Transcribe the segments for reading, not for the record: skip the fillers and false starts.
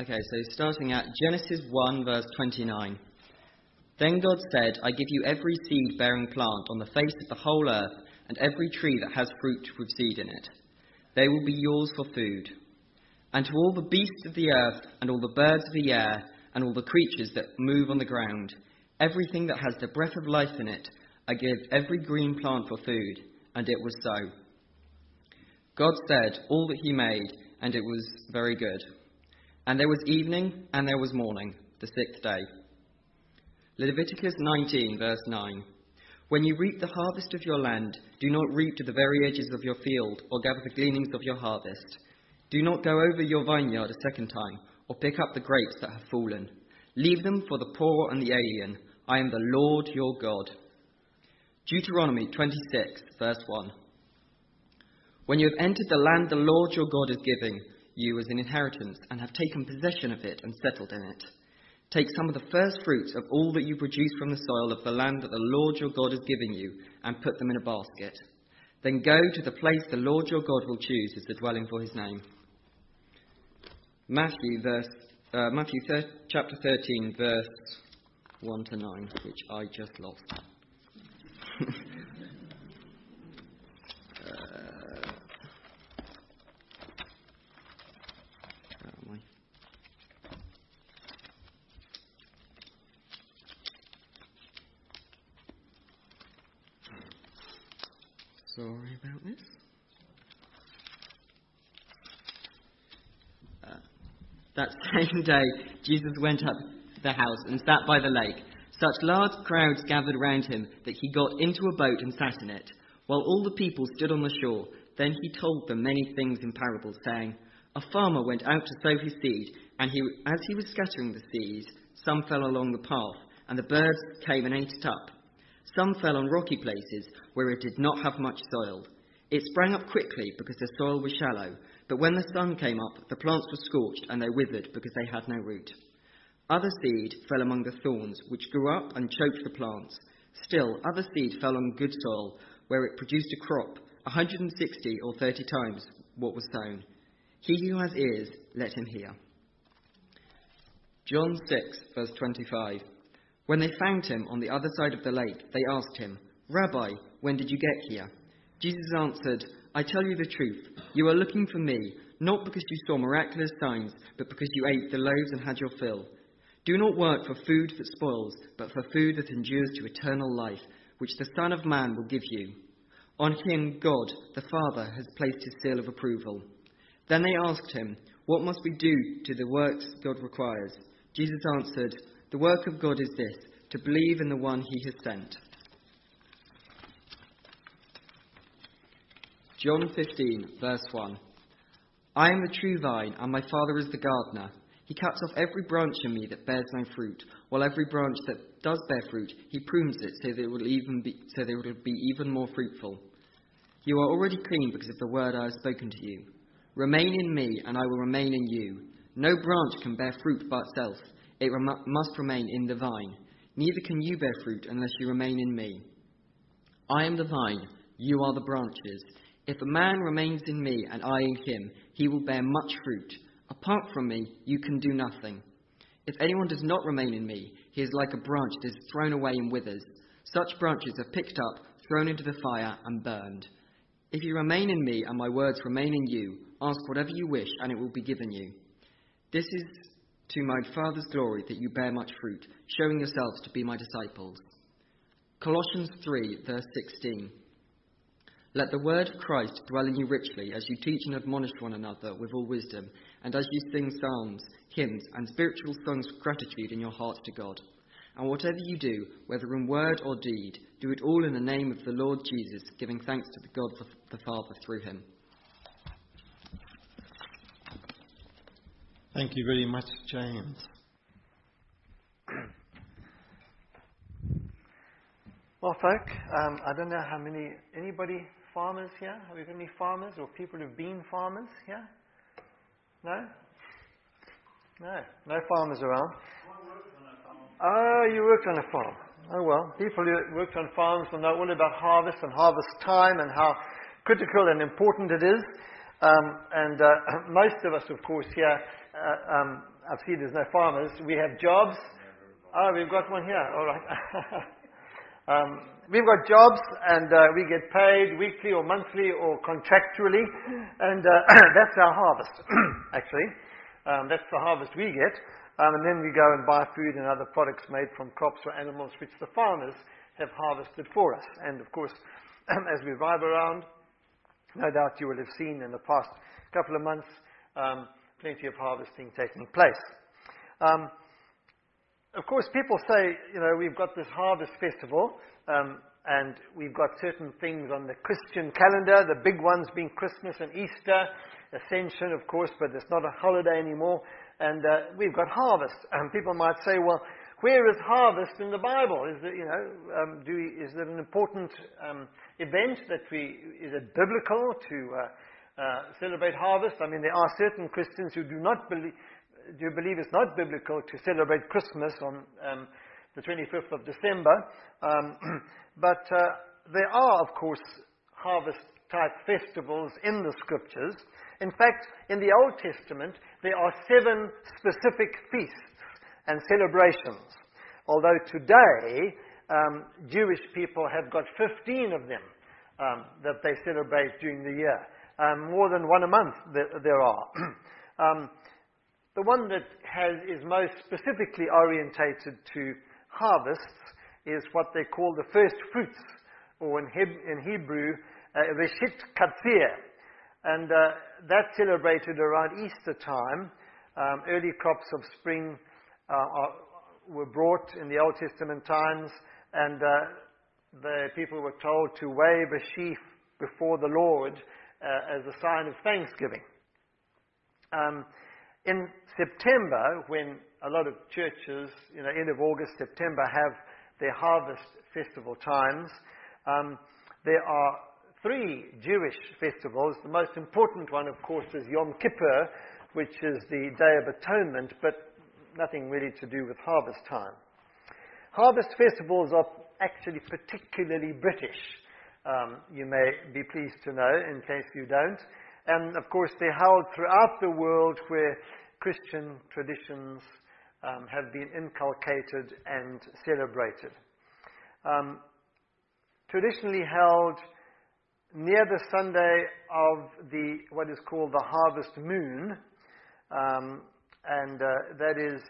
Okay, so starting at Genesis 1, verse 29. Then God said, I give you every seed-bearing plant on the face of the whole earth, and every tree that has fruit with seed in it. They will be yours for food. And to all the beasts of the earth, and all the birds of the air, and all the creatures that move on the ground, everything that has the breath of life in it, I give every green plant for food. And it was so. God said all that he made, and it was very good. And there was evening, and there was morning, the sixth day. Leviticus 19, verse 9. When you reap the harvest of your land, do not reap to the very edges of your field, or gather the gleanings of your harvest. Do not go over your vineyard a second time, or pick up the grapes that have fallen. Leave them for the poor and the alien. I am the Lord your God. Deuteronomy 26, verse 1. When you have entered the land the Lord your God is giving you as an inheritance, and have taken possession of it and settled in it, take some of the first fruits of all that you produce from the soil of the land that the Lord your God is giving you, and put them in a basket. Then go to the place the Lord your God will choose as the dwelling for his name. Matthew chapter 13, verse 1 to 9, which I just lost. Sorry about this. That same day, Jesus went up the house and sat by the lake. Such large crowds gathered round him that he got into a boat and sat in it, while all the people stood on the shore. Then he told them many things in parables, saying, A farmer went out to sow his seed, and as he was scattering the seed, some fell along the path, and the birds came and ate it up. Some fell on rocky places where it did not have much soil. It sprang up quickly because the soil was shallow, but when the sun came up, the plants were scorched and they withered because they had no root. Other seed fell among the thorns, which grew up and choked the plants. Still, other seed fell on good soil, where it produced a crop, 160 or 30 times what was sown. He who has ears, let him hear. John 6, verse 25. When they found him on the other side of the lake, they asked him, Rabbi, when did you get here? Jesus answered, I tell you the truth, you are looking for me, not because you saw miraculous signs, but because you ate the loaves and had your fill. Do not work for food that spoils, but for food that endures to eternal life, which the Son of Man will give you. On him God, the Father, has placed his seal of approval. Then they asked him, What must we do to the works God requires? Jesus answered, The work of God is this, to believe in the one he has sent. John 15, verse 1. I am the true vine, and my Father is the gardener. He cuts off every branch in me that bears no fruit, while every branch that does bear fruit, he prunes it so that it will be even more fruitful. You are already clean because of the word I have spoken to you. Remain in me, and I will remain in you. No branch can bear fruit by itself. It must remain in the vine. Neither can you bear fruit unless you remain in me. I am the vine, you are the branches. If a man remains in me and I in him, he will bear much fruit. Apart from me, you can do nothing. If anyone does not remain in me, he is like a branch that is thrown away and withers. Such branches are picked up, thrown into the fire, and burned. If you remain in me and my words remain in you, ask whatever you wish, and it will be given you. This is to my Father's glory that you bear much fruit, showing yourselves to be my disciples. Colossians 3, verse 16. Let the word of Christ dwell in you richly, as you teach and admonish one another with all wisdom, and as you sing psalms, hymns, and spiritual songs of gratitude in your hearts to God. And whatever you do, whether in word or deed, do it all in the name of the Lord Jesus, giving thanks to God the Father through him. Thank you very much, James. Well, folk, I don't know how many, anybody farmers here? Have we got any farmers or people who've been farmers here? No? No farmers around. Oh, you worked on a farm. Oh, well, people who worked on farms will know all about harvest and harvest time and how critical and important it is. Most of us, of course, here, I've seen there's no farmers. We have jobs. Oh, we've got one here. All right. We've got jobs, and we get paid weekly or monthly or contractually, and that's our harvest, actually. That's the harvest we get. And then we go and buy food and other products made from crops or animals which the farmers have harvested for us. And, of course, as we drive around, no doubt you will have seen in the past couple of months plenty of harvesting taking place. Of course, people say, we've got this harvest festival, and we've got certain things on the Christian calendar, the big ones being Christmas and Easter, Ascension, of course, but it's not a holiday anymore. And we've got harvest. And people might say, well, where is harvest in the Bible? Is it, is it an important event is it biblical to celebrate harvest? I mean, there are certain Christians who do believe it's not biblical to celebrate Christmas on the 25th of December. But there are, of course, harvest-type festivals in the Scriptures. In fact, in the Old Testament, there are 7 specific feasts and celebrations. Although today, Jewish people have got 15 of them that they celebrate during the year. More than one a month there are. The one that is most specifically orientated to harvests is what they call the first fruits, or in Hebrew, Reshit Katzir. And that's celebrated around Easter time. Early crops of spring were brought in the Old Testament times, and the people were told to wave a sheaf before the Lord as a sign of thanksgiving. In September, when a lot of churches, end of August, September, have their harvest festival times, there are 3 Jewish festivals. The most important one, of course, is Yom Kippur, which is the Day of Atonement, but nothing really to do with harvest time. Harvest festivals are actually particularly British, you may be pleased to know, in case you don't. And, of course, they're held throughout the world where Christian traditions have been inculcated and celebrated. Traditionally held near the Sunday of what is called the harvest moon, and that is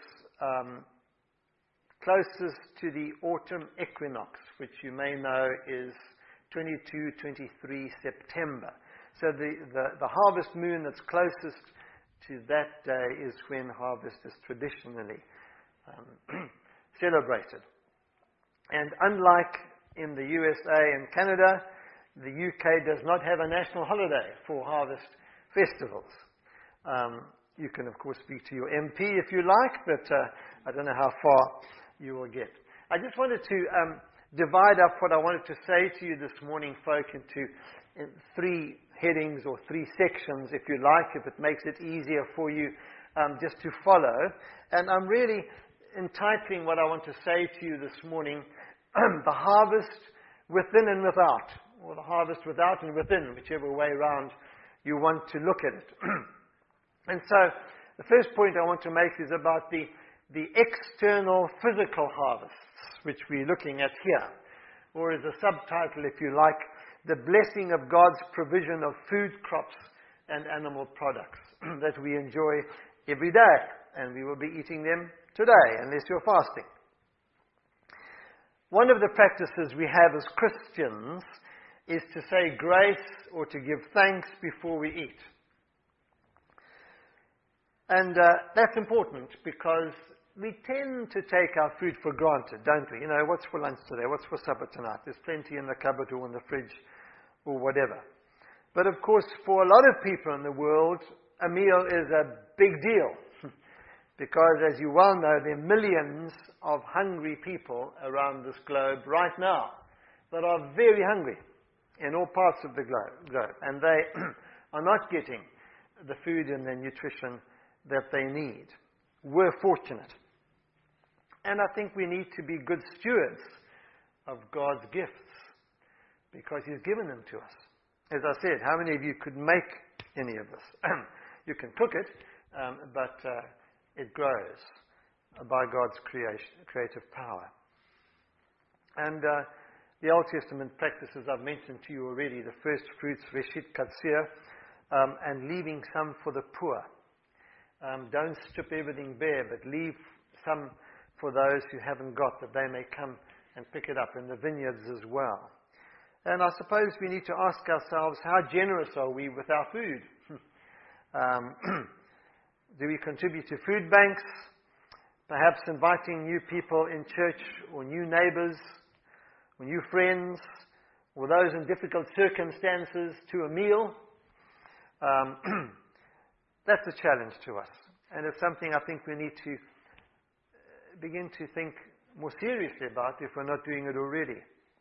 closest to the autumn equinox, which you may know is 22-23 September. So the harvest moon that's closest to that day is when harvest is traditionally celebrated. And unlike in the USA and Canada, the UK does not have a national holiday for harvest festivals. You can, of course, speak to your MP if you like, but I don't know how far you will get. I just wanted to divide up what I wanted to say to you this morning, folk, into 3 headings or 3 sections, if you like, if it makes it easier for you just to follow. And I'm really entitling what I want to say to you this morning, the harvest within and without, or the harvest without and within, whichever way around you want to look at it. And so the first point I want to make is about the external physical harvests, which we're looking at here, or as a subtitle, if you like, the blessing of God's provision of food crops and animal products that we enjoy every day, and we will be eating them today, unless you're fasting. One of the practices we have as Christians is to say grace or to give thanks before we eat. And that's important because we tend to take our food for granted, don't we? What's for lunch today? What's for supper tonight? There's plenty in the cupboard or in the fridge or whatever. But of course, for a lot of people in the world, a meal is a big deal. Because, as you well know, there are millions of hungry people around this globe right now that are very hungry in all parts of the globe. And they are not getting the food and the nutrition that they need. We're fortunate. And I think we need to be good stewards of God's gifts because He's given them to us. As I said, how many of you could make any of this. You can cook it, but it grows by God's creative power. And the Old Testament practices I've mentioned to you already, the first fruits, Reshit Katsir, and leaving some for the poor. Don't strip everything bare, but leave some for those who haven't got, that they may come and pick it up, in the vineyards as well. And I suppose we need to ask ourselves, how generous are we with our food? Do we contribute to food banks? Perhaps inviting new people in church, or new neighbors, or new friends, or those in difficult circumstances to a meal. That's a challenge to us. And it's something I think we need to begin to think more seriously about if we're not doing it already.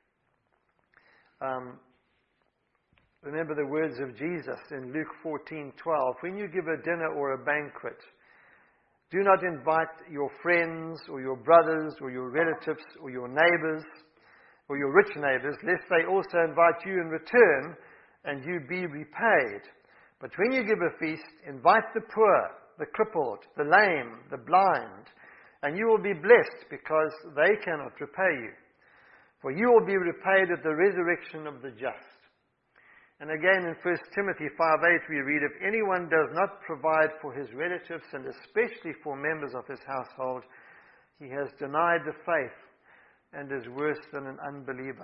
Remember the words of Jesus in Luke 14:12. When you give a dinner or a banquet, do not invite your friends or your brothers or your relatives or your neighbors or your rich neighbors, lest they also invite you in return and you be repaid. But when you give a feast, invite the poor, the crippled, the lame, the blind, and you will be blessed, because they cannot repay you. For you will be repaid at the resurrection of the just. And again in 1 Timothy 5:8 we read, if anyone does not provide for his relatives, and especially for members of his household, he has denied the faith and is worse than an unbeliever.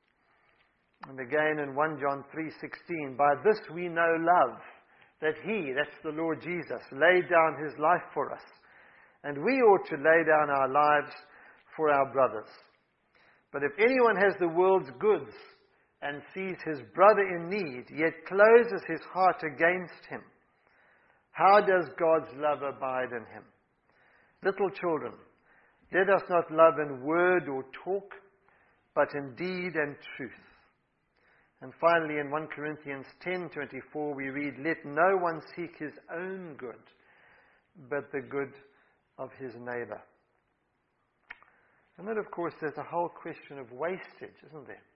And again in 1 John 3:16, by this we know love, that he, that's the Lord Jesus, laid down his life for us. And we ought to lay down our lives for our brothers. But if anyone has the world's goods and sees his brother in need, yet closes his heart against him, how does God's love abide in him? Little children, let us not love in word or talk, but in deed and truth. And finally, in 1 Corinthians 10:24, we read, let no one seek his own good, but the good of his neighbor. And then, of course, there's a whole question of wastage, isn't there?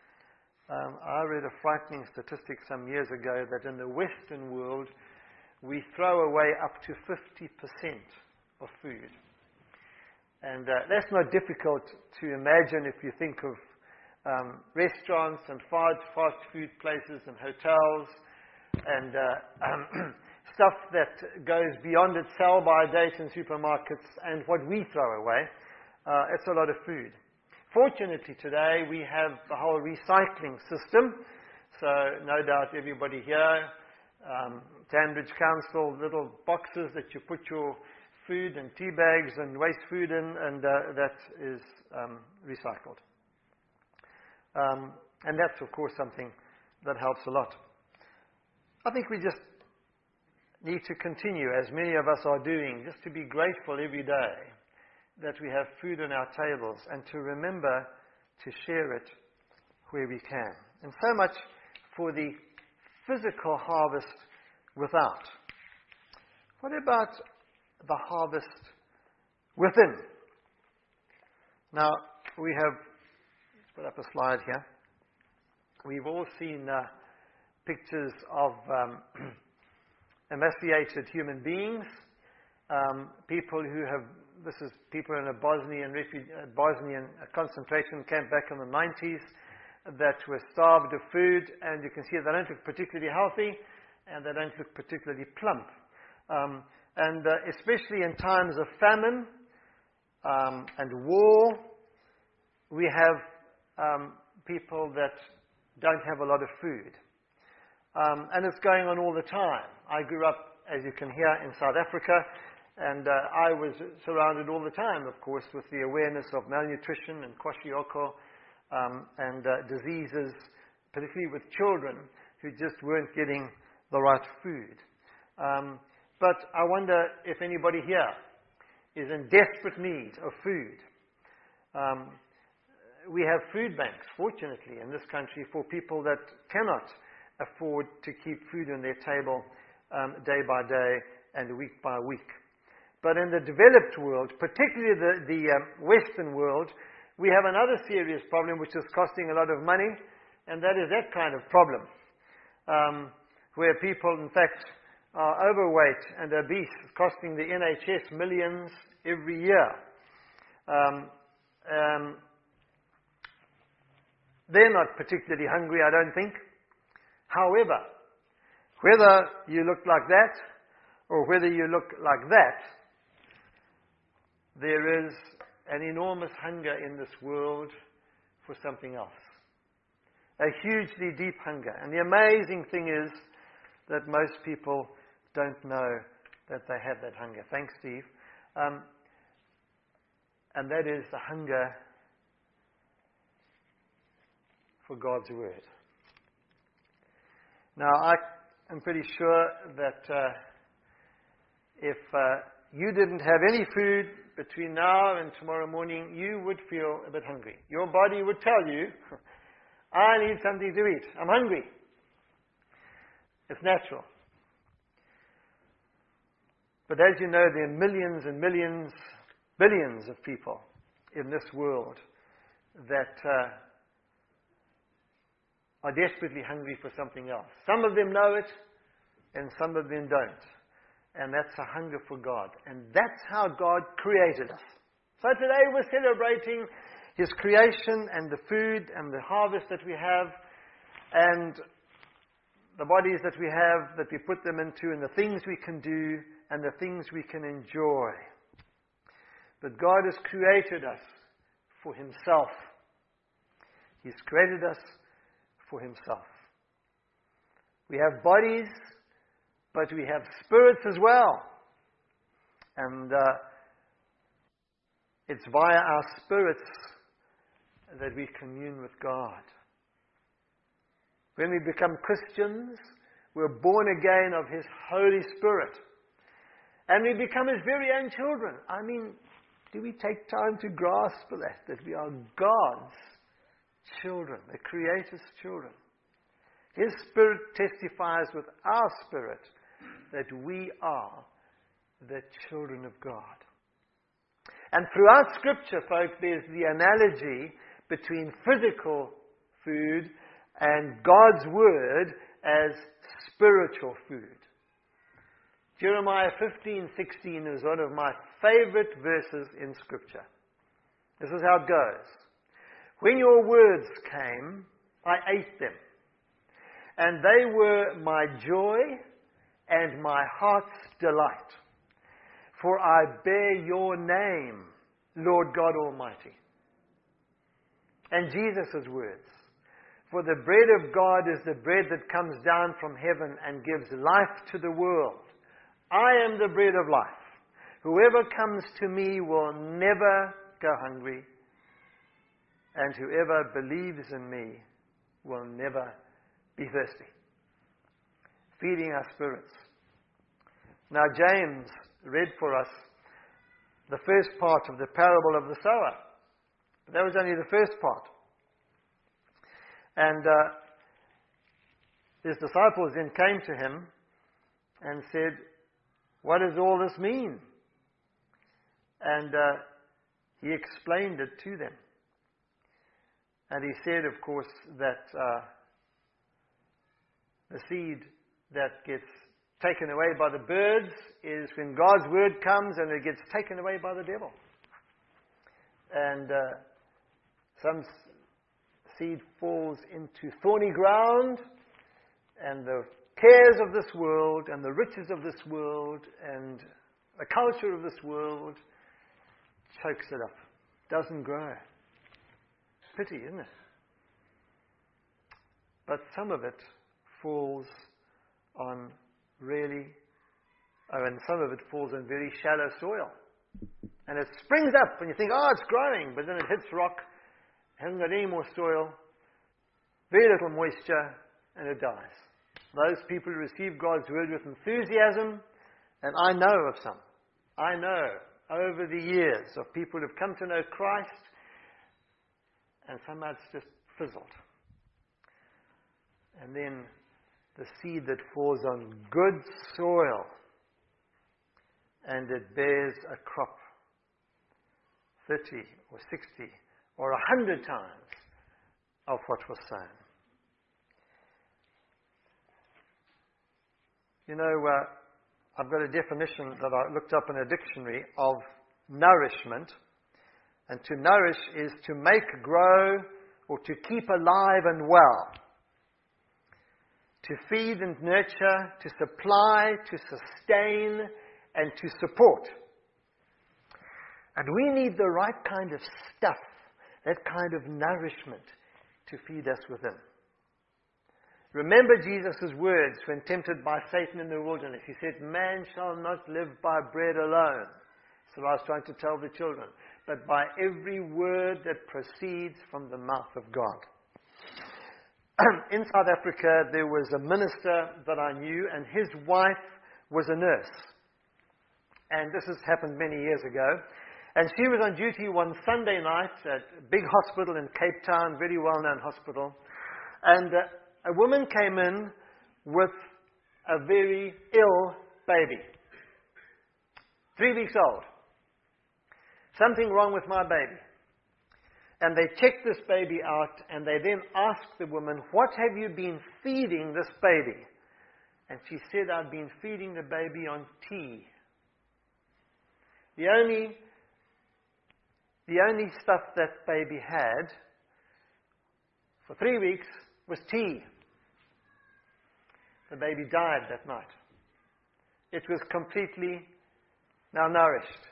I read a frightening statistic some years ago that in the Western world, we throw away up to 50% of food. And that's not difficult to imagine if you think of restaurants and fast food places and hotels and stuff that goes beyond its sell-by date in supermarkets and what we throw away. It's a lot of food. Fortunately today we have the whole recycling system, so no doubt everybody here, Cambridge Council, little boxes that you put your food and tea bags and waste food in, and that is recycled. And that's of course something that helps a lot. I think we just need to continue, as many of us are doing, just to be grateful every day that we have food on our tables, and to remember to share it where we can. And so much for the physical harvest without. What about the harvest within? Now, we have, let's put up a slide here. We've all seen pictures of emaciated human beings, people who have, this is people in a Bosnian concentration camp back in the 90s that were starved of food, and you can see they don't look particularly healthy and they don't look particularly plump. And especially in times of famine and war, we have people that don't have a lot of food. And it's going on all the time. I grew up, as you can hear, in South Africa, and I was surrounded all the time, of course, with the awareness of malnutrition and kwashiorkor and diseases, particularly with children who just weren't getting the right food. But I wonder if anybody here is in desperate need of food. We have food banks, fortunately, in this country for people that cannot afford to keep food on their table day by day and week by week. But in the developed world, particularly the Western world, we have another serious problem which is costing a lot of money, and that is that kind of problem. where people, in fact, are overweight and obese, costing the NHS millions every year. They're not particularly hungry, I don't think. However, whether you look like that or whether you look like that, there is an enormous hunger in this world for something else. A hugely deep hunger. And the amazing thing is that most people don't know that they have that hunger. Thanks, Steve. And that is the hunger for God's Word. Now, I am pretty sure that if you didn't have any food between now and tomorrow morning, you would feel a bit hungry. Your body would tell you, I need something to eat. I'm hungry. It's natural. But as you know, there are millions and millions, billions of people in this world that are desperately hungry for something else. Some of them know it, and some of them don't. And that's a hunger for God. And that's how God created us. So today we're celebrating His creation and the food and the harvest that we have and the bodies that we have, that we put them into, and the things we can do and the things we can enjoy. But God has created us for Himself. He's created us for Himself. We have bodies, but we have spirits as well. And it's via our spirits that we commune with God. When we become Christians, we're born again of His Holy Spirit. And we become His very own children. I mean, do we take time to grasp that we are God's children, the Creator's children? His Spirit testifies with our spirit that we are the children of God. And throughout Scripture, folks, there's the analogy between physical food and God's Word as spiritual food. Jeremiah 15:16 is one of my favorite verses in Scripture. This is how it goes. When your words came, I ate them, and they were my joy and my heart's delight. For I bear your name, Lord God Almighty. And Jesus' words, for the bread of God is the bread that comes down from heaven and gives life to the world. I am the bread of life. Whoever comes to me will never go hungry, and whoever believes in me will never be thirsty. Feeding our spirits. Now James read for us the first part of the parable of the sower. But that was only the first part. And his disciples then came to him and said, what does all this mean? And he explained it to them. And he said, of course, that the seed that gets taken away by the birds is when God's Word comes and it gets taken away by the devil. And some seed falls into thorny ground, and the cares of this world and the riches of this world and the culture of this world chokes it up. Doesn't grow. Pity, isn't it? But some of it falls on and some of it falls on very shallow soil. And it springs up and you think, oh, it's growing, but then it hits rock, hasn't got any more soil, very little moisture, and it dies. Those people who receive God's Word with enthusiasm, and I know of some. I know over the years of people who have come to know Christ, and somehow it's just fizzled. And then the seed that falls on good soil, and it bears a crop 30 or 60 or 100 times of what was sown. I've got a definition that I looked up in a dictionary of nourishment. And to nourish is to make grow or to keep alive and well. To feed and nurture, to supply, to sustain, and to support. And we need the right kind of stuff, that kind of nourishment to feed us within. Remember Jesus' words when tempted by Satan in the wilderness. He said, "Man shall not live by bread alone." That's what I was trying to tell the children. But by every word that proceeds from the mouth of God. In South Africa, there was a minister that I knew, and his wife was a nurse. And this has happened many years ago. And she was on duty one Sunday night at a big hospital in Cape Town, very well-known hospital. And a woman came in with a very ill baby. 3 weeks old. Something wrong with my baby. And they checked this baby out, and they then asked the woman, "What have you been feeding this baby?" And she said, "I've been feeding the baby on tea." The only stuff that baby had for 3 weeks was tea. The baby died that night. It was completely malnourished.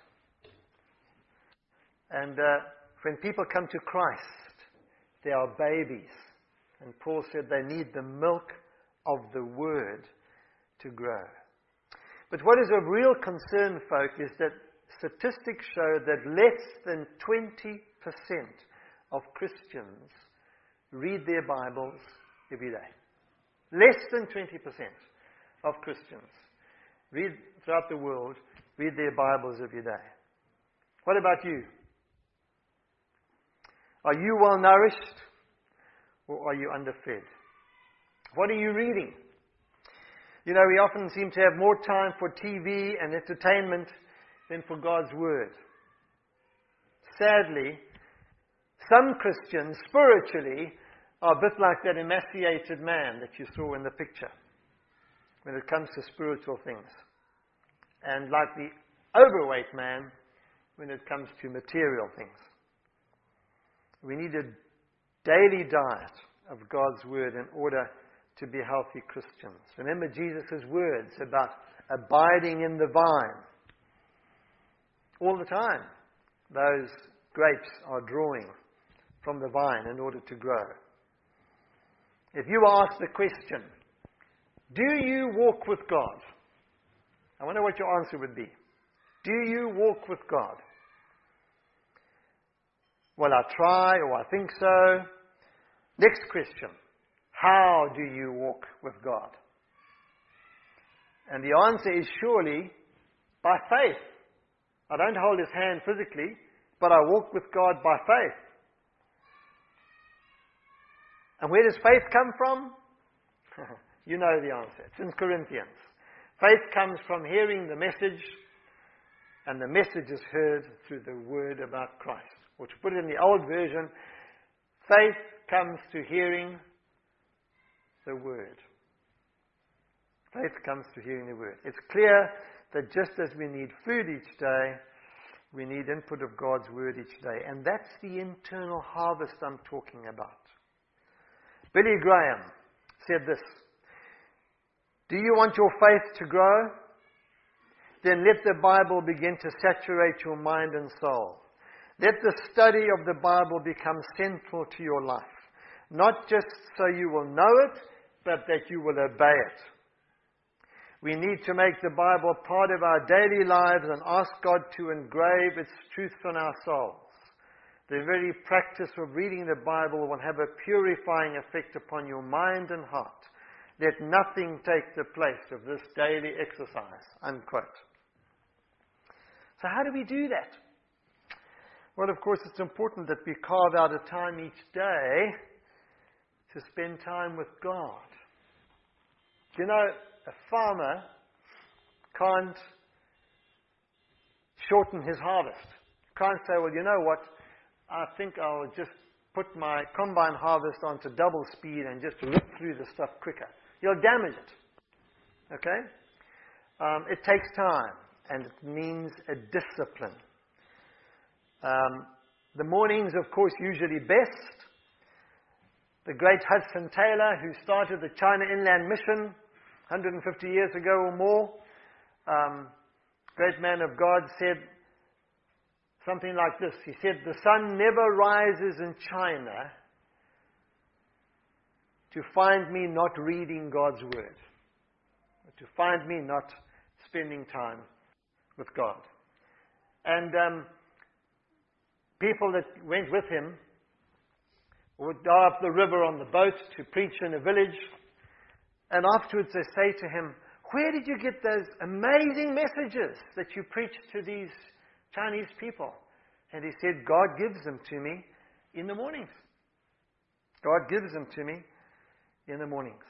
And when people come to Christ, they are babies. And Paul said they need the milk of the Word to grow. But what is of real concern, folk, is that statistics show that less than 20% of Christians read their Bibles every day. Less than 20% of Christians throughout the world read their Bibles every day. What about you? Are you well nourished or are you underfed? What are you reading? We often seem to have more time for TV and entertainment than for God's Word. Sadly, some Christians spiritually are a bit like that emaciated man that you saw in the picture when it comes to spiritual things. And like the overweight man when it comes to material things. We need a daily diet of God's Word in order to be healthy Christians. Remember Jesus' words about abiding in the vine. All the time, those grapes are drawing from the vine in order to grow. If you were asked the question, do you walk with God? I wonder what your answer would be. Do you walk with God? Well, I try, or I think so. Next question. How do you walk with God? And the answer is surely by faith. I don't hold His hand physically, but I walk with God by faith. And where does faith come from? You know the answer. It's in Corinthians. Faith comes from hearing the message, and the message is heard through the word about Christ. Or to put it in the old version, faith comes to hearing the Word. Faith comes to hearing the Word. It's clear that just as we need food each day, we need input of God's Word each day. And that's the internal harvest I'm talking about. Billy Graham said this: do you want your faith to grow? Then let the Bible begin to saturate your mind and soul. Let the study of the Bible become central to your life. Not just so you will know it, but that you will obey it. We need to make the Bible part of our daily lives and ask God to engrave its truths on our souls. The very practice of reading the Bible will have a purifying effect upon your mind and heart. Let nothing take the place of this daily exercise. Unquote. So how do we do that? Well, of course, it's important that we carve out a time each day to spend time with God. You know, a farmer can't shorten his harvest. Can't say, well, you know what, I think I'll just put my combine harvest onto double speed and just rip through the stuff quicker. You'll damage it. Okay? it takes time, and it means a discipline. The mornings, of course, usually best. The great Hudson Taylor, who started the China Inland Mission 150 years ago or more, great man of God, said something like this. He said, "The sun never rises in China to find me not reading God's Word, but to find me not spending time with God." And people that went with him would go up the river on the boat to preach in a village, and afterwards they say to him, "Where did you get those amazing messages that you preached to these Chinese people?" And he said, "God gives them to me in the mornings. God gives them to me in the mornings."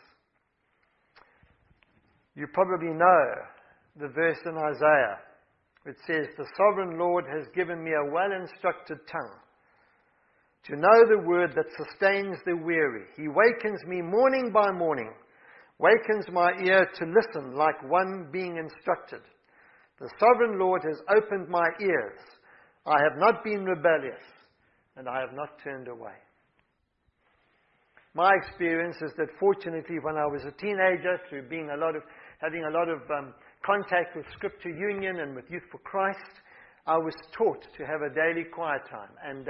You probably know the verse in Isaiah which says, "The sovereign Lord has given me a well-instructed tongue to know the word that sustains the weary. He wakens me morning by morning, wakens my ear to listen like one being instructed. The sovereign Lord has opened my ears. I have not been rebellious, and I have not turned away." My experience is that fortunately when I was a teenager, through having a lot of contact with Scripture Union and with Youth for Christ, I was taught to have a daily quiet time. And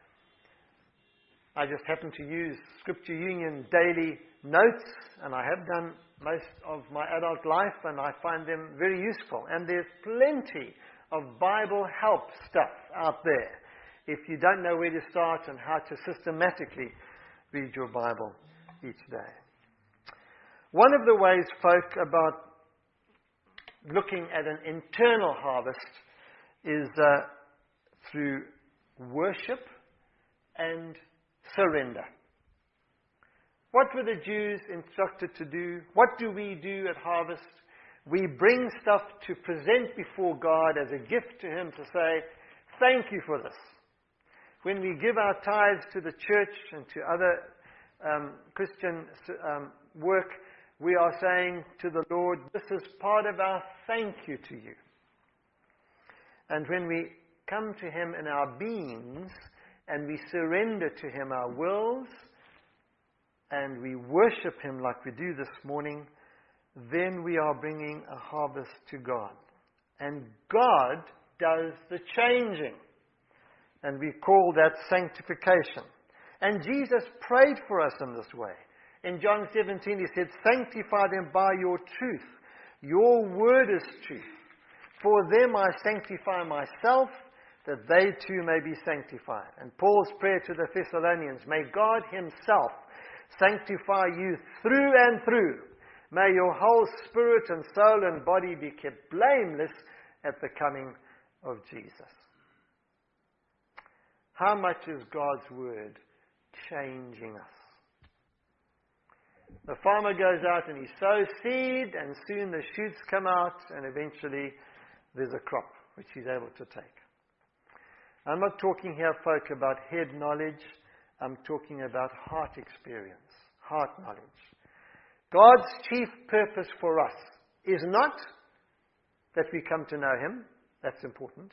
I just happened to use Scripture Union daily notes, and I have done most of my adult life, and I find them very useful. And there's plenty of Bible help stuff out there if you don't know where to start and how to systematically read your Bible each day. One of the ways folk about looking at an internal harvest is through worship and surrender. What were the Jews instructed to do? What do we do at harvest? We bring stuff to present before God as a gift to Him to say, "Thank you for this." When we give our tithes to the church and to other Christian work, we are saying to the Lord, "This is part of our thank you to you." And when we come to Him in our beings and we surrender to Him our wills and we worship Him like we do this morning, then we are bringing a harvest to God. And God does the changing. And we call that sanctification. And Jesus prayed for us in this way. In John 17, He said, "Sanctify them by your truth. Your word is truth. For them I sanctify myself, that they too may be sanctified." And Paul's prayer to the Thessalonians, "May God Himself sanctify you through and through. May your whole spirit and soul and body be kept blameless at the coming of Jesus." How much is God's word changing us? The farmer goes out and he sows seed, and soon the shoots come out, and eventually there's a crop which he's able to take. I'm not talking here, folk, about head knowledge. I'm talking about heart experience, heart knowledge. God's chief purpose for us is not that we come to know Him. That's important.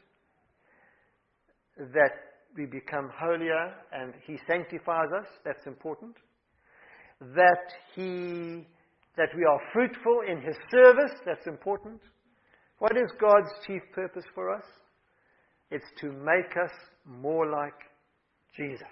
That we become holier and He sanctifies us. That's important. That we are fruitful in His service. That's important. What is God's chief purpose for us? It's to make us more like Jesus.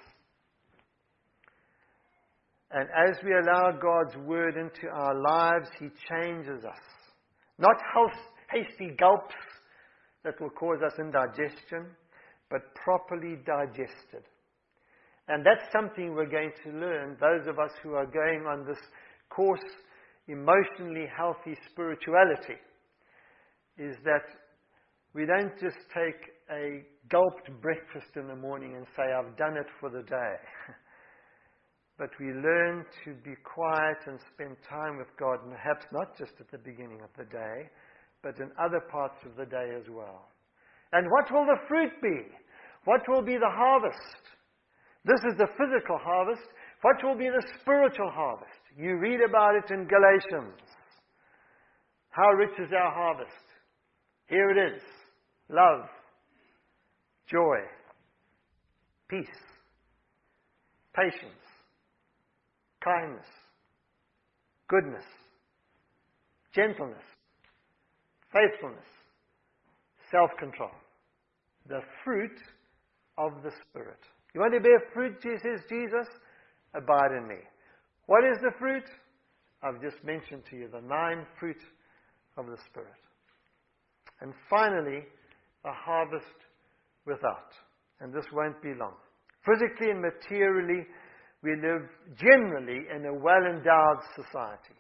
And as we allow God's word into our lives, He changes us. Not hasty gulps that will cause us indigestion, but properly digested. And that's something we're going to learn, those of us who are going on this course, Emotionally Healthy Spirituality, is that we don't just take a gulped breakfast in the morning and say, "I've done it for the day." But we learn to be quiet and spend time with God, and perhaps not just at the beginning of the day, but in other parts of the day as well. And what will the fruit be? What will be the harvest? This is the physical harvest. What will be the spiritual harvest? You read about it in Galatians. How rich is our harvest? Here it is. Love, joy, peace, patience, kindness, goodness, gentleness, faithfulness, self-control. The fruit of the Spirit. You want to bear fruit, says Jesus? Abide in me. What is the fruit? I've just mentioned to you the 9 fruit of the Spirit. And finally, a harvest without. And this won't be long. Physically and materially, we live generally in a well-endowed society.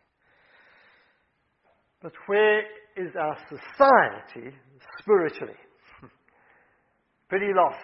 But where is our society spiritually? Pretty lost.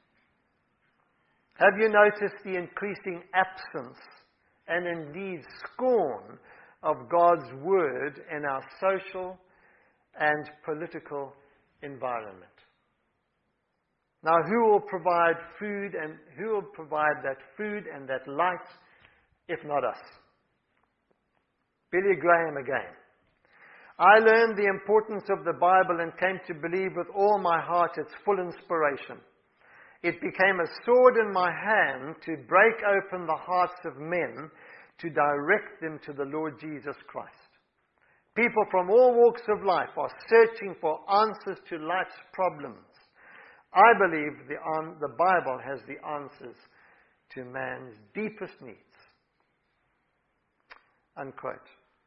Have you noticed the increasing absence and indeed scorn of God's Word in our social and political environment? Now, who will provide food and who will provide that food and that light if not us? Billy Graham again. I learned the importance of the Bible and came to believe with all my heart its full inspiration. It became a sword in my hand to break open the hearts of men, to direct them to the Lord Jesus Christ. People from all walks of life are searching for answers to life's problems. I believe the Bible has the answers to man's deepest needs. Unquote.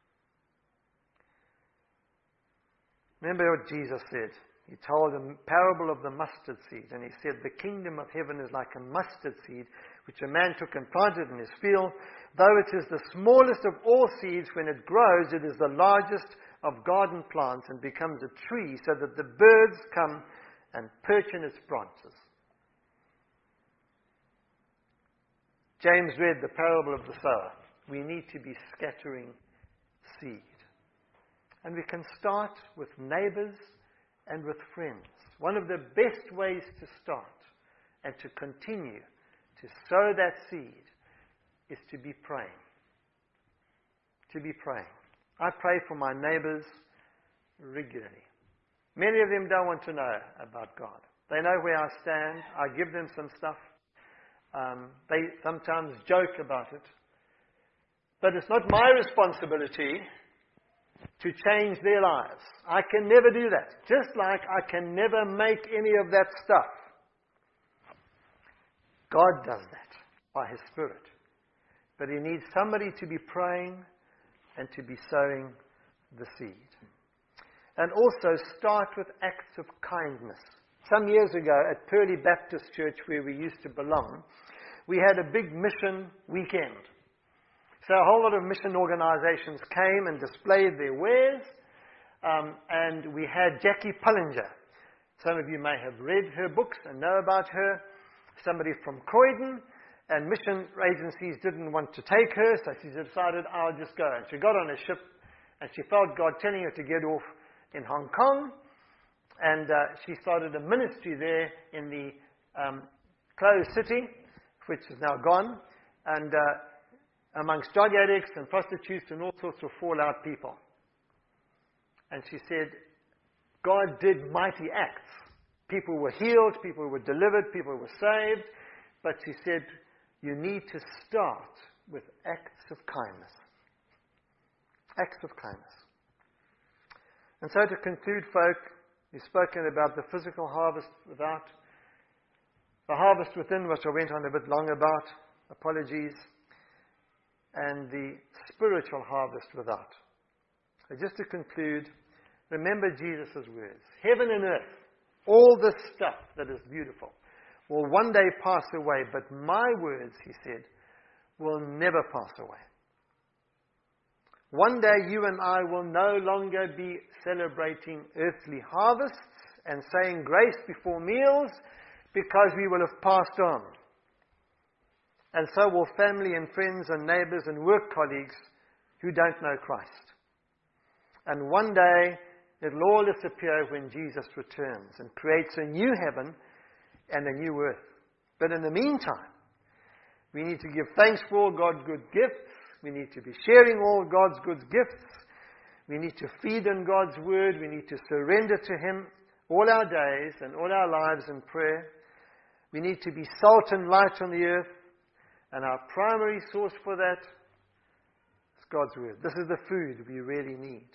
Remember what Jesus said. He told a parable of the mustard seed, and he said, the kingdom of heaven is like a mustard seed, which a man took and planted in his field. Though it is the smallest of all seeds, when it grows, it is the largest of garden plants and becomes a tree, so that the birds come and perch in its branches. James read the parable of the sower. We need to be scattering seed. And we can start with neighbors and with friends. One of the best ways to start and to continue to sow that seed is to be praying. To be praying. I pray for my neighbors regularly. Many of them don't want to know about God. They know where I stand. I give them some stuff. They sometimes joke about it. But it's not my responsibility to change their lives. I can never do that. Just like I can never make any of that stuff. God does that by His Spirit. But He needs somebody to be praying and to be sowing the seed. And also start with acts of kindness. Some years ago at Purley Baptist Church, where we used to belong, we had a big mission weekend. So a whole lot of mission organizations came and displayed their wares. And we had Jackie Pullinger. Some of you may have read her books and know about her. Somebody from Croydon. And mission agencies didn't want to take her, so she decided, I'll just go. And she got on a ship, and she felt God telling her to get off in Hong Kong. And she started a ministry there in the closed city, which is now gone. And amongst drug addicts and prostitutes and all sorts of fallout people. And she said, God did mighty acts. People were healed, people were delivered, people were saved. But she said, you need to start with acts of kindness. Acts of kindness. And so to conclude, folk, we've spoken about the physical harvest without, the harvest within, which I went on a bit long about, apologies, and the spiritual harvest without. So just to conclude, remember Jesus' words. Heaven and earth, all this stuff that is beautiful, will one day pass away, but my words, he said, will never pass away. One day you and I will no longer be celebrating earthly harvests and saying grace before meals because we will have passed on. And so will family and friends and neighbors and work colleagues who don't know Christ. And one day it'll all disappear when Jesus returns and creates a new heaven and a new earth. But in the meantime, we need to give thanks for all God's good gifts. We need to be sharing all God's good gifts. We need to feed on God's Word. We need to surrender to Him all our days and all our lives in prayer. We need to be salt and light on the earth. And our primary source for that is God's Word. This is the food we really need.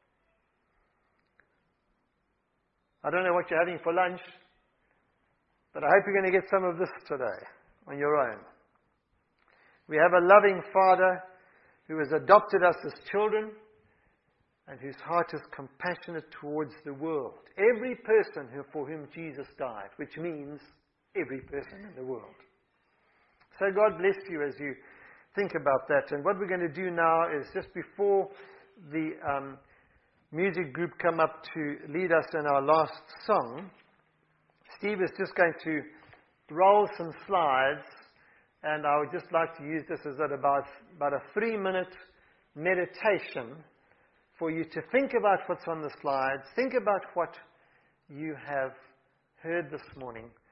I don't know what you're having for lunch, but I hope you're going to get some of this today on your own. We have a loving Father who has adopted us as children and whose heart is compassionate towards the world. Every person for whom Jesus died, which means every person in the world. So God bless you as you think about that. And what we're going to do now is, just before the music group come up to lead us in our last song, Steve is just going to roll some slides, and I would just like to use this as about a 3-minute meditation for you to think about what's on the slides, think about what you have heard this morning,